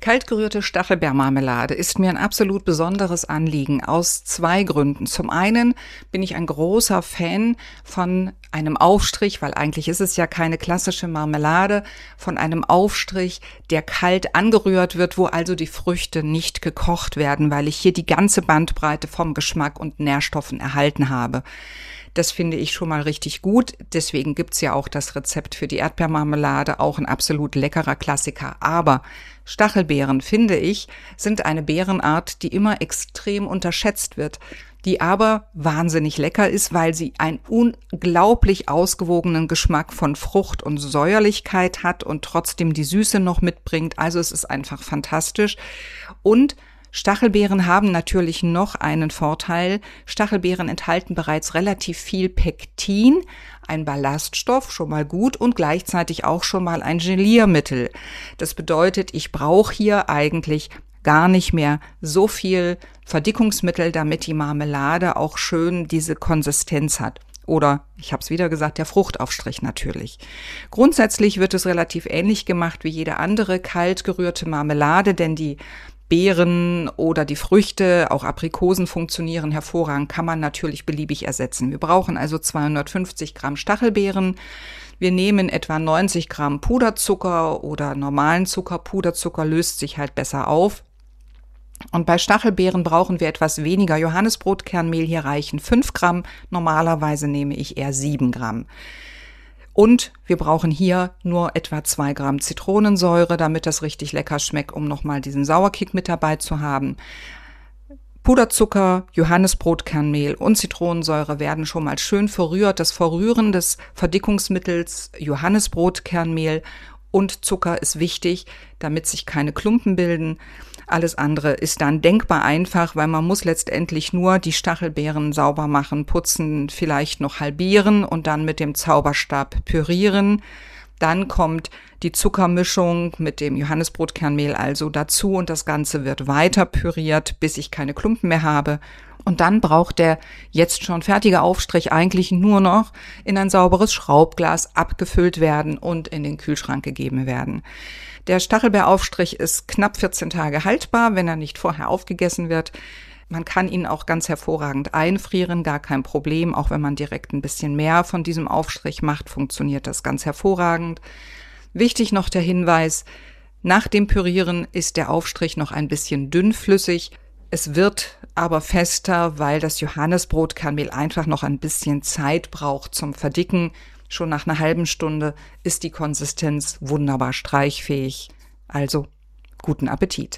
Kaltgerührte Stachelbeermarmelade ist mir ein absolut besonderes Anliegen aus 2 Gründen. Zum einen bin ich ein großer Fan von einem Aufstrich, weil eigentlich ist es ja keine klassische Marmelade, von einem Aufstrich, der kalt angerührt wird, wo also die Früchte nicht gekocht werden, weil ich hier die ganze Bandbreite vom Geschmack und Nährstoffen erhalten habe. Das finde ich schon mal richtig gut. Deswegen gibt's ja auch das Rezept für die Erdbeermarmelade, auch ein absolut leckerer Klassiker. Aber Stachelbeeren, finde ich, sind eine Beerenart, die immer extrem unterschätzt wird, die aber wahnsinnig lecker ist, weil sie einen unglaublich ausgewogenen Geschmack von Frucht und Säuerlichkeit hat und trotzdem die Süße noch mitbringt. Also es ist einfach fantastisch. Und Stachelbeeren haben natürlich noch einen Vorteil. Stachelbeeren enthalten bereits relativ viel Pektin, ein Ballaststoff, schon mal gut, und gleichzeitig auch schon mal ein Geliermittel. Das bedeutet, ich brauche hier eigentlich gar nicht mehr so viel Verdickungsmittel, damit die Marmelade auch schön diese Konsistenz hat. Oder, ich habe es wieder gesagt, der Fruchtaufstrich natürlich. Grundsätzlich wird es relativ ähnlich gemacht wie jede andere kalt gerührte Marmelade, denn die Beeren oder die Früchte, auch Aprikosen funktionieren hervorragend, kann man natürlich beliebig ersetzen. Wir brauchen also 250 Gramm Stachelbeeren. Wir nehmen etwa 90 Gramm Puderzucker oder normalen Zucker. Puderzucker löst sich halt besser auf. Und bei Stachelbeeren brauchen wir etwas weniger Johannisbrotkernmehl. Hier reichen 5 Gramm. Normalerweise nehme ich eher 7 Gramm. Und wir brauchen hier nur etwa 2 Gramm Zitronensäure, damit das richtig lecker schmeckt, um nochmal diesen Sauerkick mit dabei zu haben. Puderzucker, Johannisbrotkernmehl und Zitronensäure werden schon mal schön verrührt. Das Verrühren des Verdickungsmittels Johannisbrotkernmehl und Zucker ist wichtig, damit sich keine Klumpen bilden. Alles andere ist dann denkbar einfach, weil man muss letztendlich nur die Stachelbeeren sauber machen, putzen, vielleicht noch halbieren und dann mit dem Zauberstab pürieren. Dann kommt die Zuckermischung mit dem Johannisbrotkernmehl also dazu und das Ganze wird weiter püriert, bis ich keine Klumpen mehr habe. Und dann braucht der jetzt schon fertige Aufstrich eigentlich nur noch in ein sauberes Schraubglas abgefüllt werden und in den Kühlschrank gegeben werden. Der Stachelbeeraufstrich ist knapp 14 Tage haltbar, wenn er nicht vorher aufgegessen wird. Man kann ihn auch ganz hervorragend einfrieren, gar kein Problem. Auch wenn man direkt ein bisschen mehr von diesem Aufstrich macht, funktioniert das ganz hervorragend. Wichtig noch der Hinweis, nach dem Pürieren ist der Aufstrich noch ein bisschen dünnflüssig. Es wird aber fester, weil das Johannisbrotkernmehl einfach noch ein bisschen Zeit braucht zum Verdicken. Schon nach einer halben Stunde ist die Konsistenz wunderbar streichfähig. Also, guten Appetit!